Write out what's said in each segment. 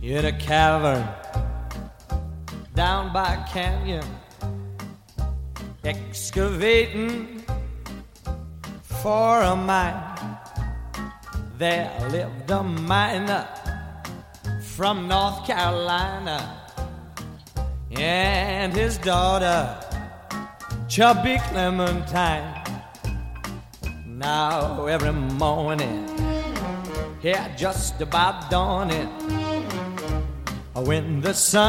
in a cavern down by a canyon, excavating for a mine. There lived a miner from North Carolina and his daughter, Chubby Clementine. Now every morning, yeah, just about dawning, when the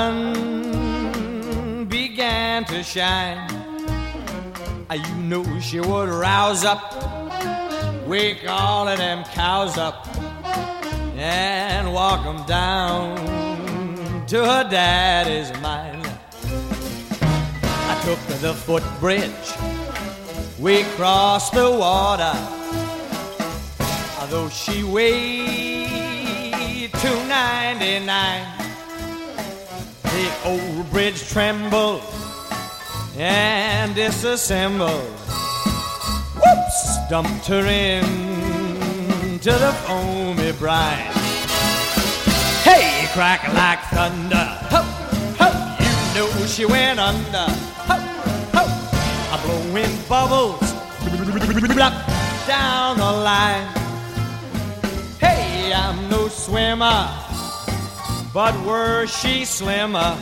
sun began to shine, you knew she would rouse up, wake all of them cows up, and walk them down to her daddy's mine. I took the footbridge, we crossed the water, though she weighed 299. The old bridge trembled and disassembled. Whoops! Dumped her into the foamy brine. Hey, crack like thunder. Ho, ho, you know she went under. Ho, ho, a blowing bubbles down the line. Hey, I'm no swimmer, but were she slimmer,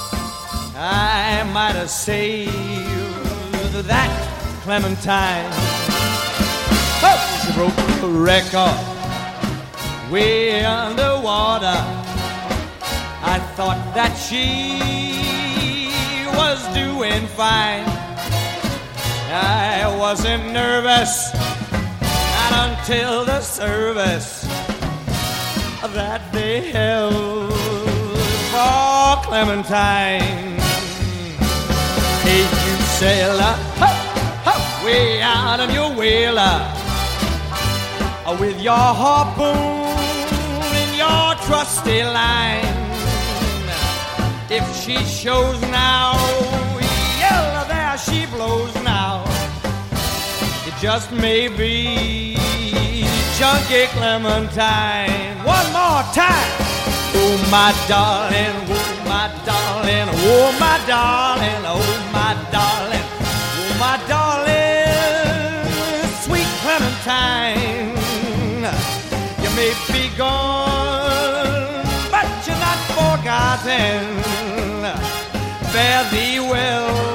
I might have saved that Clementine. Oh, she broke the record way underwater. I thought that she was doing fine. I wasn't nervous, not until the service that they held for Clementine. Hey, you sailor, ho, ho, way out on your whaler, with your harpoon and your trusty line. If she shows now, yeah, there she blows now. It just may be Chunky Clementine. One more time. Oh, my darling, oh, my darling, oh, my darling, oh, my darling, oh, my darling, sweet Clementine. You may be gone, but you're not forgotten. Fare thee well.